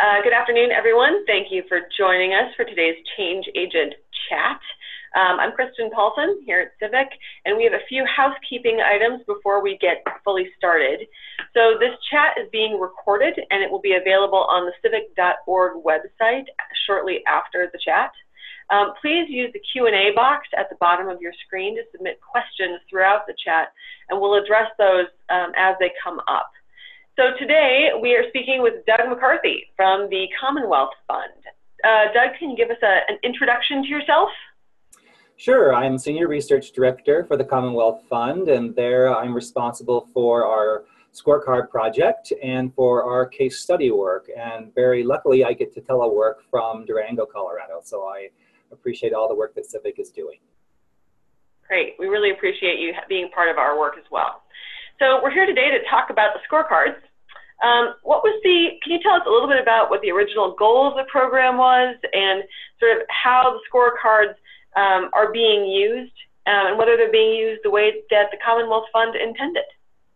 Good afternoon, everyone. Thank you for joining us for today's Change Agent Chat. I'm Kristen Paulson here at Civic, and we have a few housekeeping items before we get fully started. So this chat is being recorded, and it will be available on the civic.org website shortly after the chat. Please use the Q&A box at the bottom of your screen to submit questions throughout the chat, and we'll address those as they come up. So today we are speaking with Doug McCarthy from the Commonwealth Fund. Doug, can you give us an introduction to yourself? Sure. I'm Senior Research Director for the Commonwealth Fund, and there I'm responsible for our scorecard project and for our case study work. And very luckily, I get to telework from Durango, Colorado. So I appreciate all the work that Civic is doing. Great. We really appreciate you being part of our work as well. So we're here today to talk about the scorecards. Can you tell us a little bit about what the original goal of the program was and sort of how the scorecards are being used and whether they're being used the way that the Commonwealth Fund intended?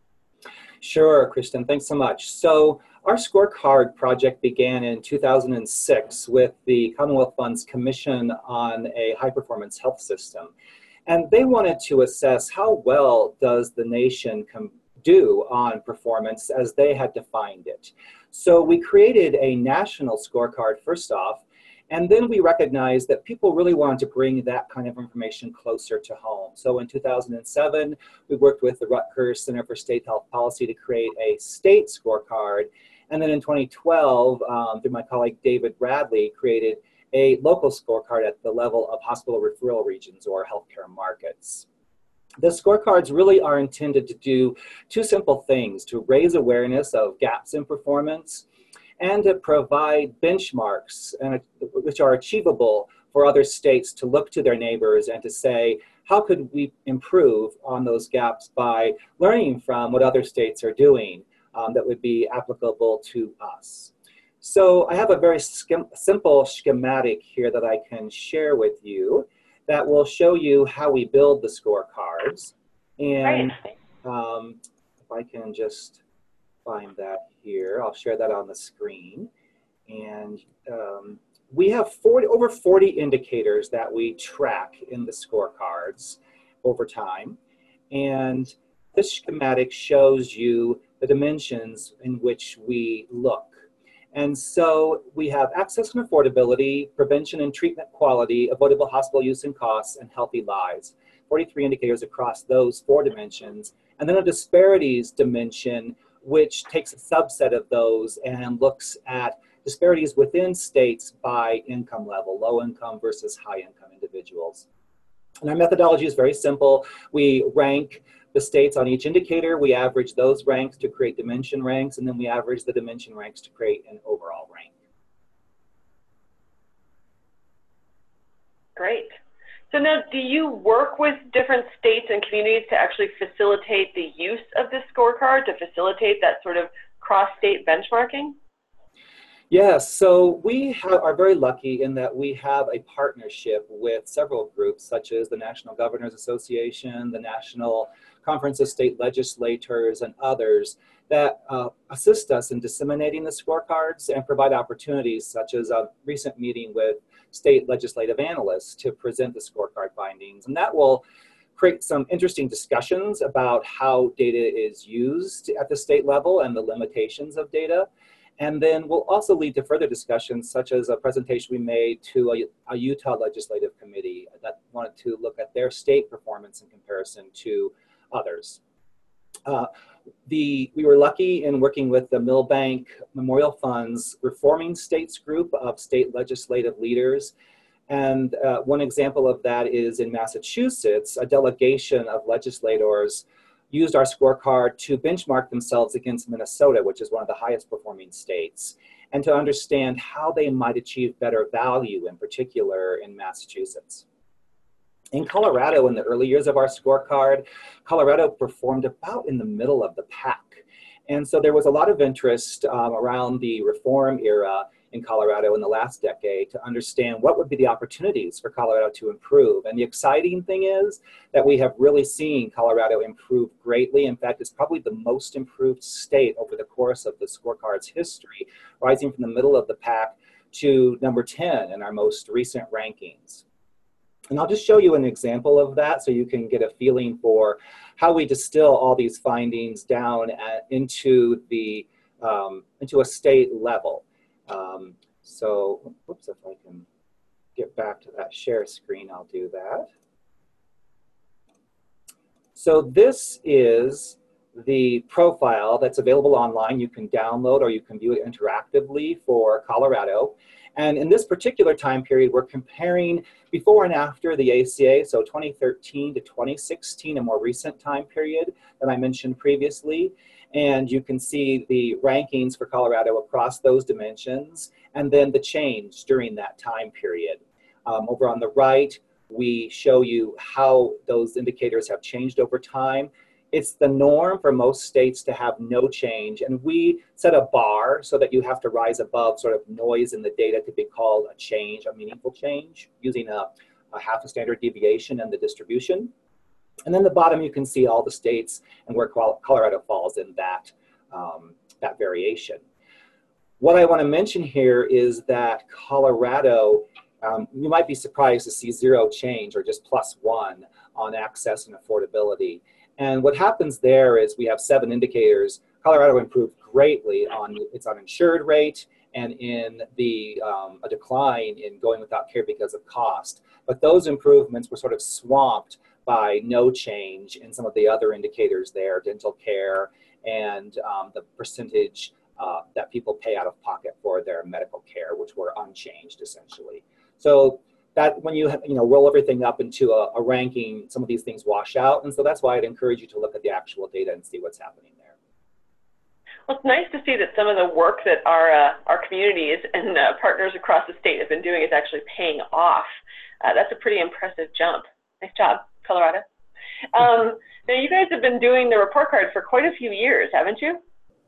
Sure, Kristen, thanks so much. So our scorecard project began in 2006 with the Commonwealth Fund's Commission on a High-Performance Health System. And they wanted to assess how well does the nation do on performance as they had defined it. So we created a national scorecard first off, and then we recognized that people really wanted to bring that kind of information closer to home. So in 2007, we worked with the Rutgers Center for State Health Policy to create a state scorecard. And then in 2012, through my colleague David Bradley, created a local scorecard at the level of hospital referral regions or healthcare markets. The scorecards really are intended to do two simple things: to raise awareness of gaps in performance and to provide benchmarks which are achievable for other states to look to their neighbors and to say, how could we improve on those gaps by learning from what other states are doing that would be applicable to us. So I have a very simple schematic here that I can share with you that will show you how we build the scorecards. And if I can just find that here, I'll share that on the screen. And we have over 40 indicators that we track in the scorecards over time. And this schematic shows you the dimensions in which we look. And so we have access and affordability, prevention and treatment quality, avoidable hospital use and costs, and healthy lives. 43 indicators across those 4 dimensions. And then a disparities dimension, which takes a subset of those and looks at disparities within states by income level, low income versus high income individuals. And our methodology is very simple. We rank the states on each indicator, we average those ranks to create dimension ranks, and then we average the dimension ranks to create an overall rank. Great. So now, do you work with different states and communities to actually facilitate the use of this scorecard, to facilitate that sort of cross-state benchmarking? Yes, so we are very lucky in that we have a partnership with several groups, such as the National Governors Association, the National Conference of State Legislators, and others that assist us in disseminating the scorecards and provide opportunities, such as a recent meeting with state legislative analysts to present the scorecard findings. And that will create some interesting discussions about how data is used at the state level and the limitations of data. And then we'll also lead to further discussions, such as a presentation we made to a Utah Legislative Committee that wanted to look at their state performance in comparison to others. We were lucky in working with the Milbank Memorial Fund's Reforming States group of state legislative leaders. And one example of that is in Massachusetts, a delegation of legislators used our scorecard to benchmark themselves against Minnesota, which is one of the highest performing states, and to understand how they might achieve better value, in particular in Massachusetts. In Colorado, in the early years of our scorecard, Colorado performed about in the middle of the pack. And so there was a lot of interest around the reform era in Colorado in the last decade to understand what would be the opportunities for Colorado to improve. And the exciting thing is that we have really seen Colorado improve greatly. In fact, it's probably the most improved state over the course of the scorecard's history, rising from the middle of the pack to number 10 in our most recent rankings. And I'll just show you an example of that so you can get a feeling for how we distill all these findings down into a state level. So, whoops, if I can get back to that share screen, I'll do that. So this is the profile that's available online. You can download or you can view it interactively for Colorado. And in this particular time period, we're comparing before and after the ACA, so 2013 to 2016, a more recent time period that I mentioned previously. And you can see the rankings for Colorado across those dimensions, and then the change during that time period. Over on the right, we show you how those indicators have changed over time. It's the norm for most states to have no change, and we set a bar so that you have to rise above sort of noise in the data to be called a change, a meaningful change, using a half a standard deviation in the distribution. And then the bottom, you can see all the states and where Colorado falls in that, that variation. What I want to mention here is that Colorado, you might be surprised to see zero change or just +1 on access and affordability. And what happens there is we have 7 indicators. Colorado improved greatly on its uninsured rate and in the a decline in going without care because of cost. But those improvements were sort of swamped by no change in some of the other indicators there, dental care and the percentage that people pay out of pocket for their medical care, which were unchanged essentially. So that when you roll everything up into a ranking, some of these things wash out. And so that's why I'd encourage you to look at the actual data and see what's happening there. Well, it's nice to see that some of the work that our communities and partners across the state have been doing is actually paying off. That's a pretty impressive jump. Nice job, Colorado. Now, you guys have been doing the report card for quite a few years, haven't you?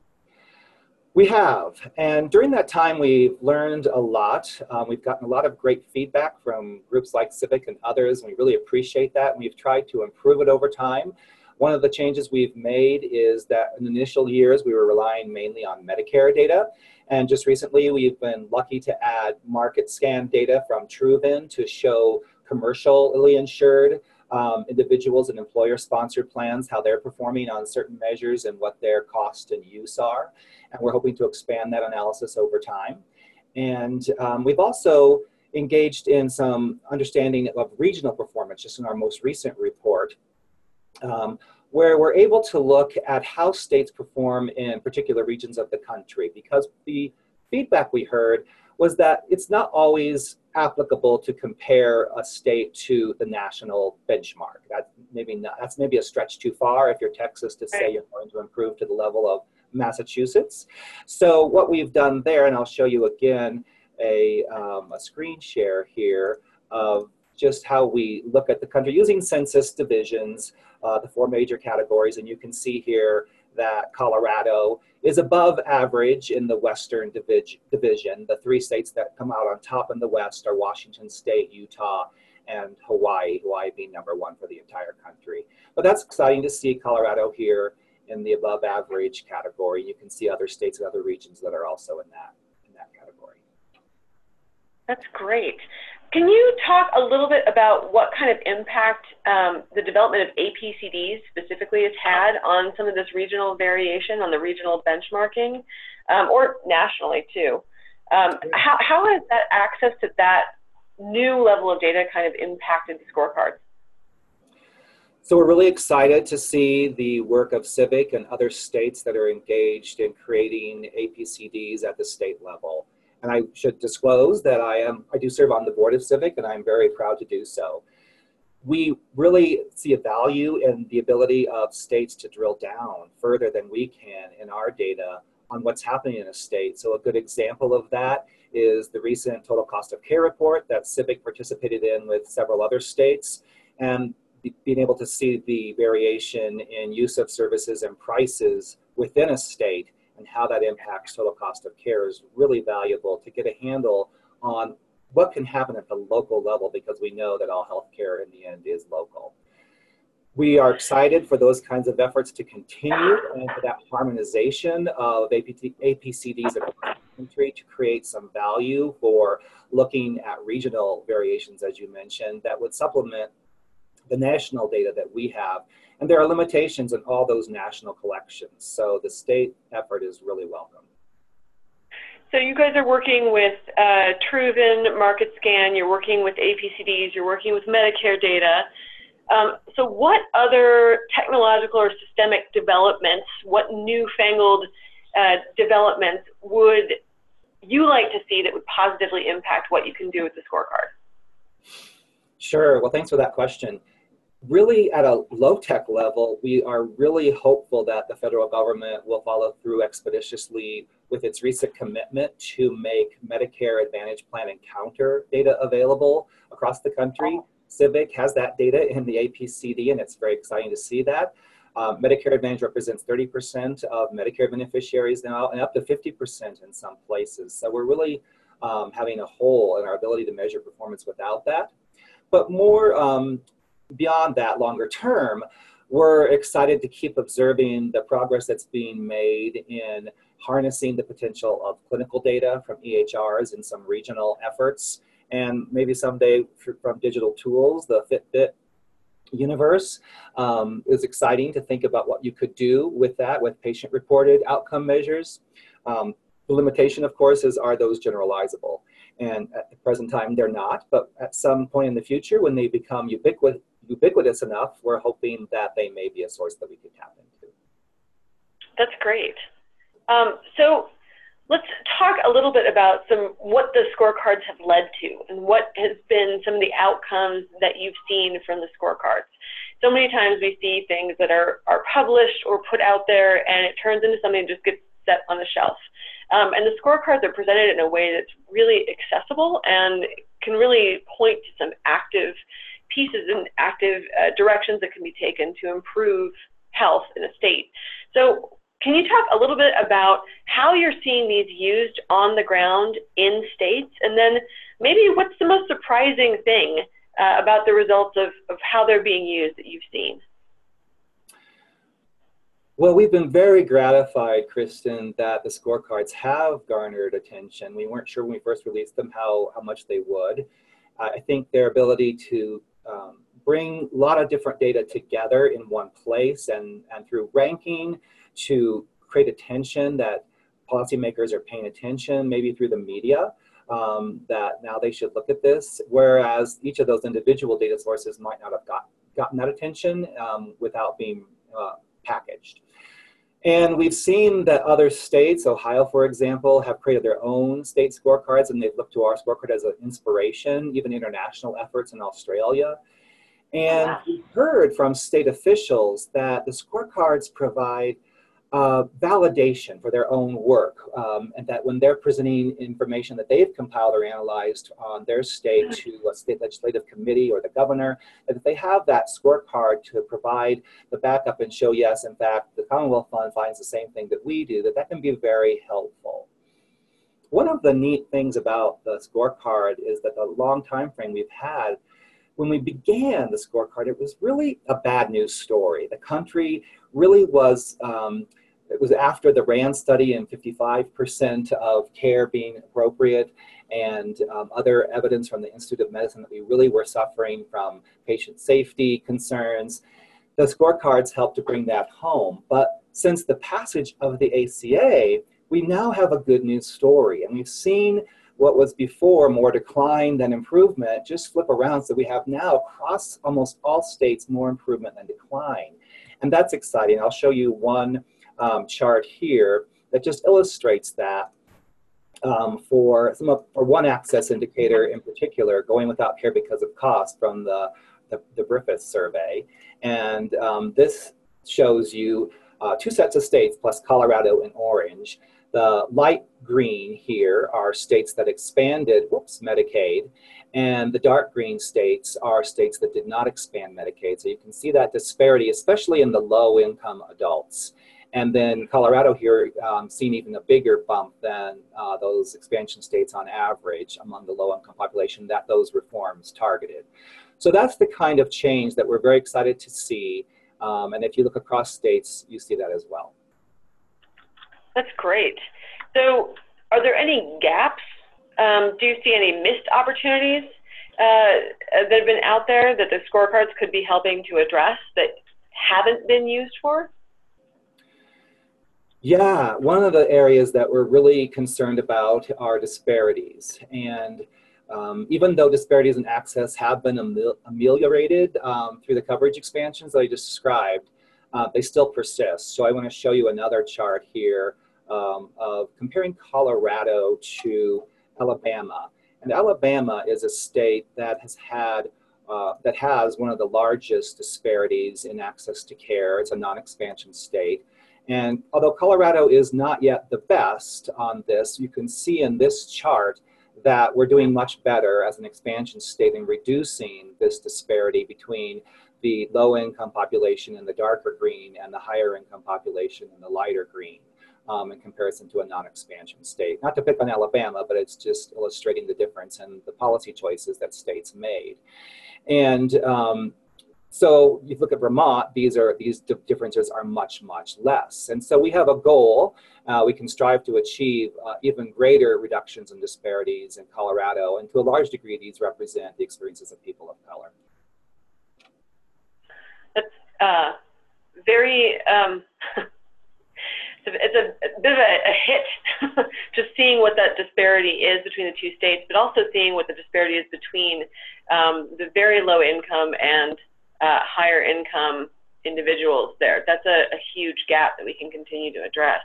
We have, and during that time we've learned a lot. We've gotten a lot of great feedback from groups like Civic and others, and we really appreciate that, and we've tried to improve it over time. One of the changes we've made is that in the initial years we were relying mainly on Medicare data, and just recently we've been lucky to add market scan data from TrueVin to show commercially insured individuals and employer-sponsored plans, how they're performing on certain measures and what their cost and use are. And we're hoping to expand that analysis over time. And we've also engaged in some understanding of regional performance, just in our most recent report, where we're able to look at how states perform in particular regions of the country, because the feedback we heard was that it's not always applicable to compare a state to the national benchmark. That's maybe a stretch too far if you're Texas to say you're going to improve to the level of Massachusetts. So what we've done there, and I'll show you again a screen share here of just how we look at the country using census divisions, the 4 major categories, and you can see here that Colorado is above average in the Western division. The 3 states that come out on top in the West are Washington State, Utah, and Hawaii, Hawaii being number 1 for the entire country. But that's exciting to see Colorado here in the above average category. You can see other states and other regions that are also in that category. That's great. Can you talk a little bit about what kind of impact the development of APCDs specifically has had on some of this regional variation, on the regional benchmarking, or nationally too? How has that access to that new level of data kind of impacted the scorecards? So we're really excited to see the work of Civic and other states that are engaged in creating APCDs at the state level. And I should disclose that I do serve on the board of Civic, and I'm very proud to do so. We really see a value in the ability of states to drill down further than we can in our data on what's happening in a state. So a good example of that is the recent total cost of care report that Civic participated in with several other states, and being able to see the variation in use of services and prices within a state and how that impacts total cost of care is really valuable to get a handle on what can happen at the local level, because we know that all healthcare in the end is local. We are excited for those kinds of efforts to continue and for that harmonization of APCDs across the country to create some value for looking at regional variations, as you mentioned, that would supplement the national data that we have. And there are limitations in all those national collections. So the state effort is really welcome. So you guys are working with Truven, MarketScan, you're working with APCDs, you're working with Medicare data. So what other technological or systemic developments, what newfangled developments would you like to see that would positively impact what you can do with the scorecard? Sure, well, thanks for that question. Really, at a low-tech level, we are really hopeful that the federal government will follow through expeditiously with its recent commitment to make Medicare Advantage Plan Encounter data available across the country. Civic has that data in the APCD, and it's very exciting to see that. Medicare Advantage represents 30% of Medicare beneficiaries now, and up to 50% in some places. So we're really having a hole in our ability to measure performance without that. But more beyond that, longer term, we're excited to keep observing the progress that's being made in harnessing the potential of clinical data from EHRs in some regional efforts, and maybe someday from digital tools. The Fitbit universe is exciting to think about what you could do with that, with patient-reported outcome measures. The limitation, of course, is, are those generalizable? And at the present time, they're not, but at some point in the future, when they become ubiquitous enough, we're hoping that they may be a source that we could tap into. That's great. So let's talk a little bit about what the scorecards have led to and what has been some of the outcomes that you've seen from the scorecards. So many times we see things that are published or put out there, and it turns into something that just gets set on the shelf. And the scorecards are presented in a way that's really accessible and can really point to some active pieces and active directions that can be taken to improve health in a state. So can you talk a little bit about how you're seeing these used on the ground in states, and then maybe what's the most surprising thing about the results of how they're being used that you've seen? Well, we've been very gratified, Kristen, that the scorecards have garnered attention. We weren't sure when we first released them how much they would. I think their ability to bring a lot of different data together in one place and through ranking to create attention that policymakers are paying attention, maybe through the media, that now they should look at this, whereas each of those individual data sources might not have gotten that attention without being packaged. And we've seen that other states, Ohio, for example, have created their own state scorecards, and they've looked to our scorecard as an inspiration, even international efforts in Australia. And we've heard from state officials that the scorecards provide validation for their own work, and that when they're presenting information that they've compiled or analyzed on their state to a state legislative committee or the governor, that if they have that scorecard to provide the backup and show, yes, in fact, the Commonwealth Fund finds the same thing that we do, that can be very helpful. One of the neat things about the scorecard is that the long time frame we've had, when we began the scorecard, it was really a bad news story. The country really was, it was after the RAND study and 55% of care being appropriate, and other evidence from the Institute of Medicine that we really were suffering from patient safety concerns. The scorecards helped to bring that home. But since the passage of the ACA, we now have a good news story, and we've seen what was before more decline than improvement just flip around. So we have now across almost all states more improvement than decline. And that's exciting. I'll show you one chart here that just illustrates that for one access indicator in particular, going without care because of cost from the Griffith survey. And this shows you two sets of states plus Colorado in orange. The light green here are states that expanded, Medicaid, and the dark green states are states that did not expand Medicaid. So you can see that disparity, especially in the low-income adults. And then Colorado here seen even a bigger bump than those expansion states on average among the low-income population that those reforms targeted. So that's the kind of change that we're very excited to see. And if you look across states, you see that as well. That's great. So are there any gaps? Do you see any missed opportunities that have been out there that the scorecards could be helping to address that haven't been used for? Yeah, one of the areas that we're really concerned about are disparities. And even though disparities in access have been ameliorated through the coverage expansions that I just described, they still persist. So I want to show you another chart here of comparing Colorado to Alabama. And Alabama is a state that has one of the largest disparities in access to care. It's a non-expansion state. And although Colorado is not yet the best on this, you can see in this chart that we're doing much better as an expansion state in reducing this disparity between the low-income population in the darker green and the higher-income population in the lighter green in comparison to a non-expansion state. Not to pick on Alabama, but it's just illustrating the difference in the policy choices that states made. And so you look at Vermont, these differences are much, much less. And so we have a goal. We can strive to achieve even greater reductions in disparities in Colorado. And to a large degree, these represent the experiences of people of color. That's very, it's a bit of a hit just seeing what that disparity is between the two states, but also seeing what the disparity is between the very low income and higher income individuals there. That's a huge gap that we can continue to address.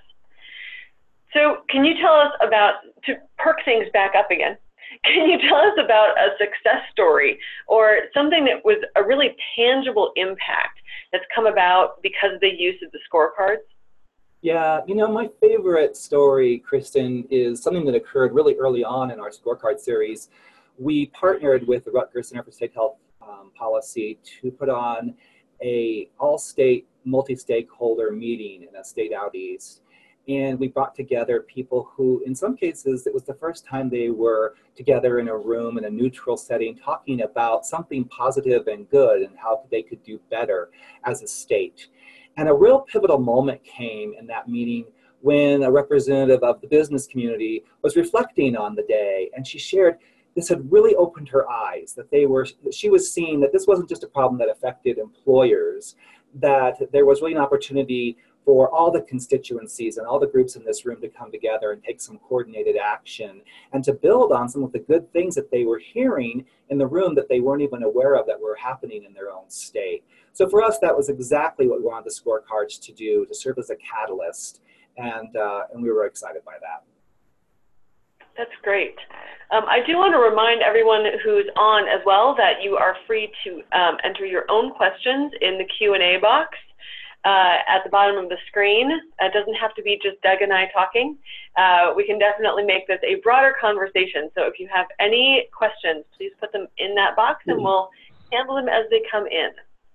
So can you tell us about, to perk things back up again, can you tell us about a success story or something that was a really tangible impact that's come about because of the use of the scorecards? Yeah, you know, my favorite story, Kristen, is something that occurred really early on in our scorecard series. We partnered with the Rutgers Center for State Health Policy to put on a all-state, multi-stakeholder meeting in a state out east. And we brought together people who, in some cases, it was the first time they were together in a room in a neutral setting talking about something positive and good and how they could do better as a state. And a real pivotal moment came in that meeting when a representative of the business community was reflecting on the day, and she shared this had really opened her eyes, that she was seeing that this wasn't just a problem that affected employers, that there was really an opportunity for all the constituencies and all the groups in this room to come together and take some coordinated action and to build on some of the good things that they were hearing in the room that they weren't even aware of that were happening in their own state. So for us, that was exactly what we wanted the scorecards to do, to serve as a catalyst, and we were excited by that. That's great. I do want to remind everyone who's on as well that you are free to enter your own questions in the Q&A box at the bottom of the screen. It doesn't have to be just Doug and I talking. We can definitely make this a broader conversation. So if you have any questions, please put them in that box and we'll handle them as they come in.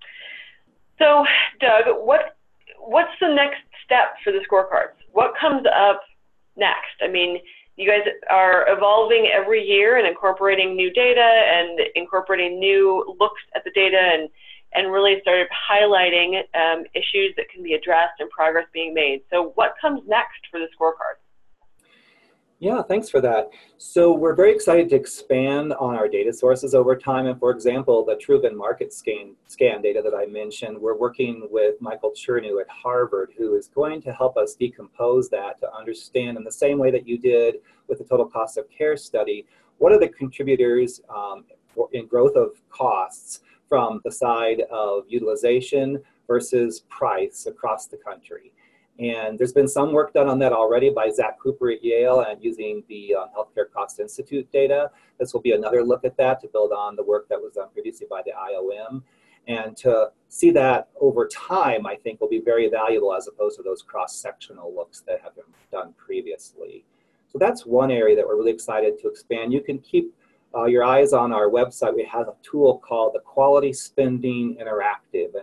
So Doug, what's the next step for the scorecards? What comes up next? I mean, you guys are evolving every year and incorporating new data and incorporating new looks at the data and really started highlighting issues that can be addressed and progress being made. So what comes next for the scorecard? Yeah, thanks for that. So we're very excited to expand on our data sources over time. And for example, the Truven market scan data that I mentioned, we're working with Michael Chernew at Harvard, who is going to help us decompose that to understand in the same way that you did with the total cost of care study, what are the contributors in growth of costs from the side of utilization versus price across the country. And there's been some work done on that already by Zach Cooper at Yale and using the Healthcare Cost Institute data. This will be another look at that to build on the work that was done previously by the IOM. And to see that over time, I think will be very valuable as opposed to those cross-sectional looks that have been done previously. So that's one area that we're really excited to expand. You can keep your eyes on our website. We have a tool called the Quality Spending Interactive. And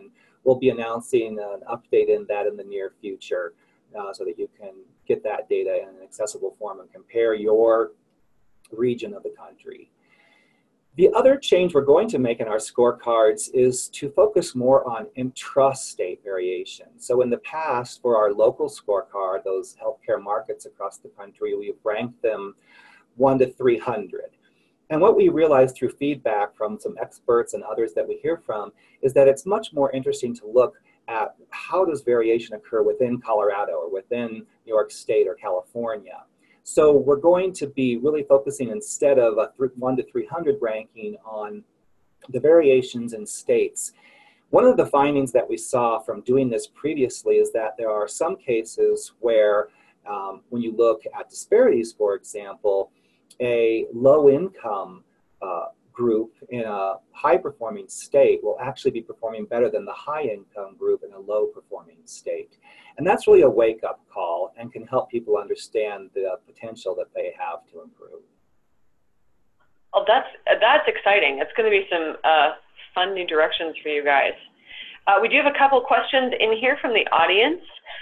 we'll be announcing an update in that in the near future so that you can get that data in an accessible form and compare your region of the country. The other change we're going to make in our scorecards is to focus more on intrastate variation. So in the past, for our local scorecard, those healthcare markets across the country, we've ranked them 1 to 300. And what we realized through feedback from some experts and others that we hear from is that it's much more interesting to look at how does variation occur within Colorado or within New York State or California. So we're going to be really focusing, instead of a 1 to 300 ranking, on the variations in states. One of the findings that we saw from doing this previously is that there are some cases where when you look at disparities, for example, a low-income group in a high-performing state will actually be performing better than the high-income group in a low-performing state. And that's really a wake-up call and can help people understand the potential that they have to improve. Oh, that's exciting. That's going to be some fun new directions for you guys. We do have a couple questions in here from the audience.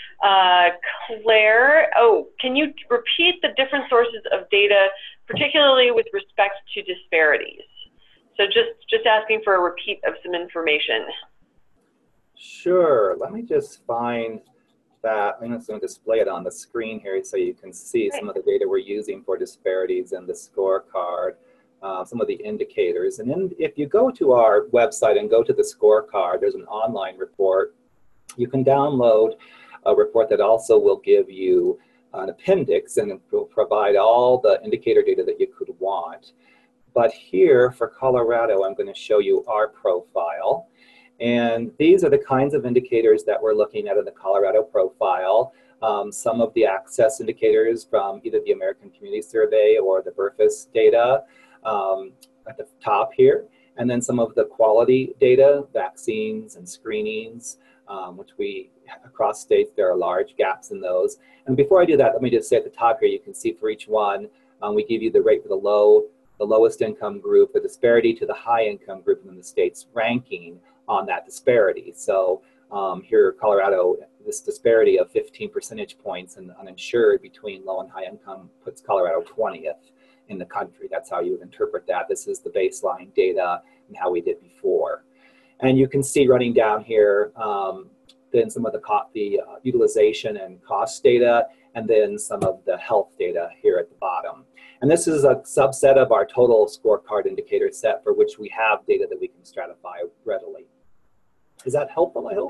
Claire, can you repeat the different sources of data, particularly with respect to disparities? So just asking for a repeat of some information. Sure. Let me just find that. I'm just going to display it on the screen here so you can see some of the data we're using for disparities in the scorecard, some of the indicators. And then if you go to our website and go to the scorecard, there's an online report. You can download a report that also will give you an appendix, and it will provide all the indicator data that you could want. But here for Colorado, I'm going to show you our profile. And these are the kinds of indicators that we're looking at in the Colorado profile. Some of the access indicators from either the American Community Survey or the BRFIS data at the top here. And then some of the quality data, vaccines and screenings, which across states, there are large gaps in those. And before I do that, let me just say at the top here, you can see for each one, we give you the rate for the lowest income group, the disparity to the high income group, and then the state's ranking on that disparity. So here, Colorado, this disparity of 15 percentage points in uninsured between low and high income puts Colorado 20th in the country. That's how you would interpret that. This is the baseline data and how we did before. And you can see running down here, then some of the utilization and cost data, and then some of the health data here at the bottom. And this is a subset of our total scorecard indicator set for which we have data that we can stratify readily. Is that helpful, I hope?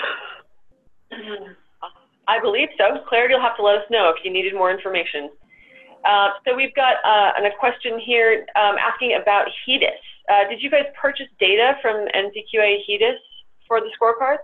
I believe so. Claire, you'll have to let us know if you needed more information. So we've got a question here asking about HEDIS. Did you guys purchase data from NCQA HEDIS for the scorecards?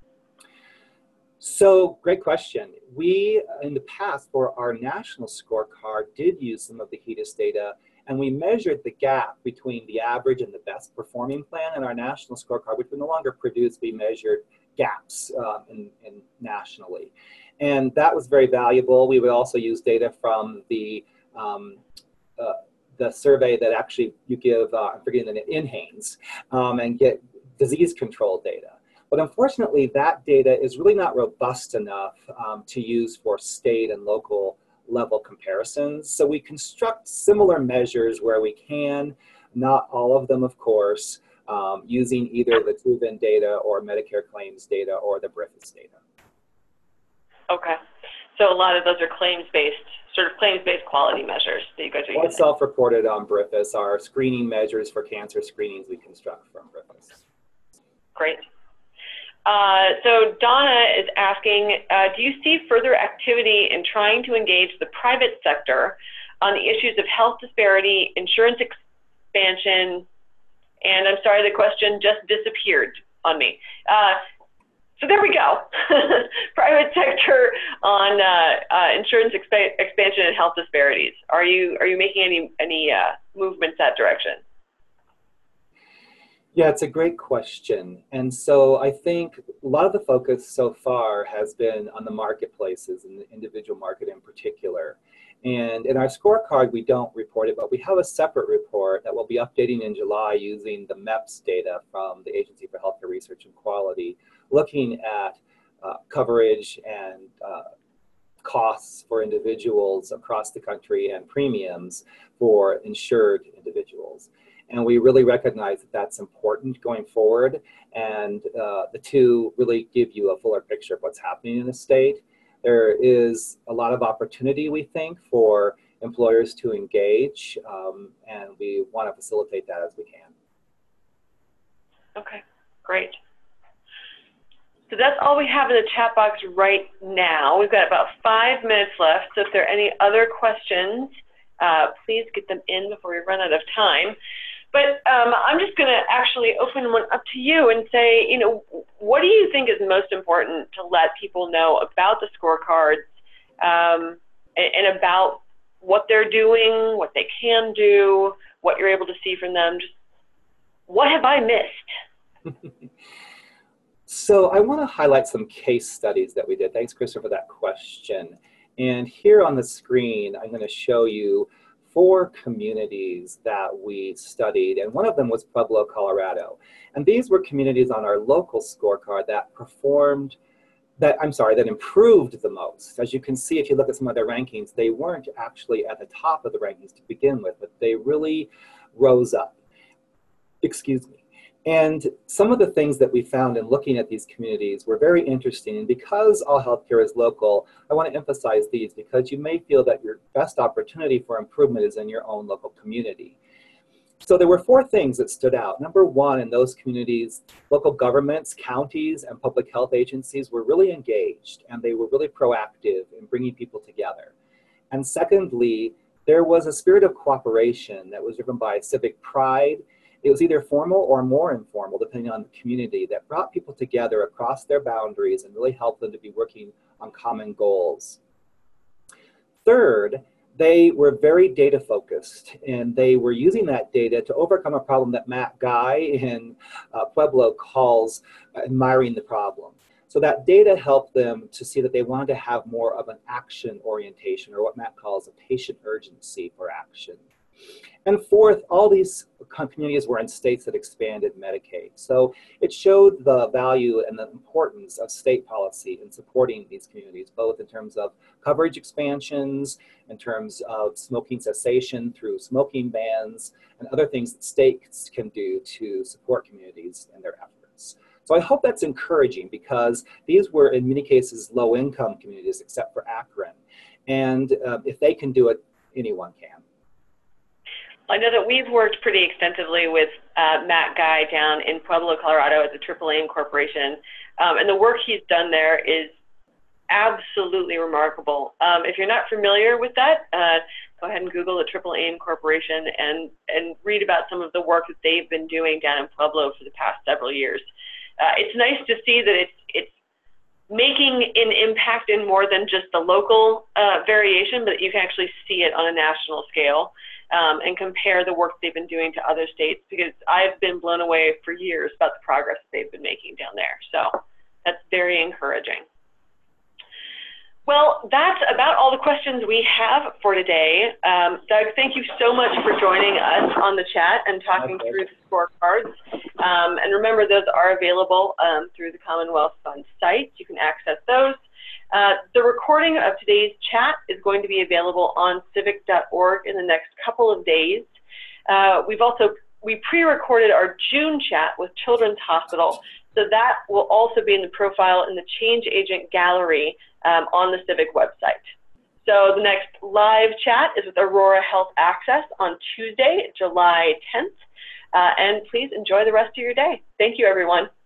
So, great question. We, in the past, for our national scorecard, did use some of the HEDIS data, and we measured the gap between the average and the best performing plan in our national scorecard, which we no longer produce. We measured gaps nationally. And that was very valuable. We would also use data from the survey that actually you give, I'm forgetting the name, NHANES, and get disease control data. But unfortunately, that data is really not robust enough to use for state and local level comparisons. So we construct similar measures where we can, not all of them, of course, using either the TUVIN data or Medicare claims data or the BRFIS data. Okay. So a lot of those are claims-based, sort of claims-based quality measures that you guys are using. Or self-reported on BRFIS, our screening measures for cancer screenings we construct from BRFIS. Great. So Donna is asking, do you see further activity in trying to engage the private sector on the issues of health disparity, insurance expansion, and I'm sorry, the question just disappeared on me. So there we go. Private sector on insurance expansion and health disparities. Are you making any movements that direction? Yeah, it's a great question. And so I think a lot of the focus so far has been on the marketplaces and the individual market in particular. And in our scorecard, we don't report it, but we have a separate report that we'll be updating in July using the MEPS data from the Agency for Healthcare Research and Quality, looking at coverage and costs for individuals across the country and premiums for insured individuals. And we really recognize that that's important going forward. And the two really give you a fuller picture of what's happening in the state. There is a lot of opportunity, we think, for employers to engage, and we want to facilitate that as we can. Okay, great. So that's all we have in the chat box right now. We've got about 5 minutes left, so if there are any other questions, please get them in before we run out of time. But I'm just going to actually open one up to you and say, you know, what do you think is most important to let people know about the scorecards and about what they're doing, what they can do, what you're able to see from them? Just what have I missed? So I want to highlight some case studies that we did. Thanks, Krista, for that question. And here on the screen, I'm going to show you 4 communities that we studied, and one of them was Pueblo, Colorado. And these were communities on our local scorecard that performed, that improved the most. As you can see, if you look at some of their rankings, they weren't actually at the top of the rankings to begin with, but they really rose up. Excuse me. And some of the things that we found in looking at these communities were very interesting. And because all healthcare is local, I want to emphasize these because you may feel that your best opportunity for improvement is in your own local community. So there were 4 things that stood out. Number 1, in those communities, local governments, counties, and public health agencies were really engaged, and they were really proactive in bringing people together. And secondly, there was a spirit of cooperation that was driven by civic pride. It was either formal or more informal, depending on the community, that brought people together across their boundaries and really helped them to be working on common goals. Third, they were very data focused, and they were using that data to overcome a problem that Matt Guy in Pueblo calls admiring the problem. So that data helped them to see that they wanted to have more of an action orientation, or what Matt calls a patient urgency for action. And fourth, all these communities were in states that expanded Medicaid. So it showed the value and the importance of state policy in supporting these communities, both in terms of coverage expansions, in terms of smoking cessation through smoking bans, and other things that states can do to support communities in their efforts. So I hope that's encouraging, because these were, in many cases, low-income communities, except for Akron. And if they can do it, anyone can. I know that we've worked pretty extensively with Matt Guy down in Pueblo, Colorado at the AAA Corporation, and the work he's done there is absolutely remarkable. If you're not familiar with that, go ahead and Google the AAA Corporation and read about some of the work that they've been doing down in Pueblo for the past several years. It's nice to see that it's making an impact in more than just the local variation, but you can actually see it on a national scale. And compare the work they've been doing to other states, because I've been blown away for years about the progress they've been making down there. So that's very encouraging. Well, that's about all the questions we have for today. Doug, thank you so much for joining us on the chat and talking through the scorecards. And remember, those are available through the Commonwealth Fund site. You can access those. The recording of today's chat is going to be available on civic.org in the next couple of days. We pre-recorded our June chat with Children's Hospital, so that will also be in the profile in the Change Agent Gallery on the Civic website. So the next live chat is with Aurora Health Access on Tuesday, July 10th. And please enjoy the rest of your day. Thank you, everyone.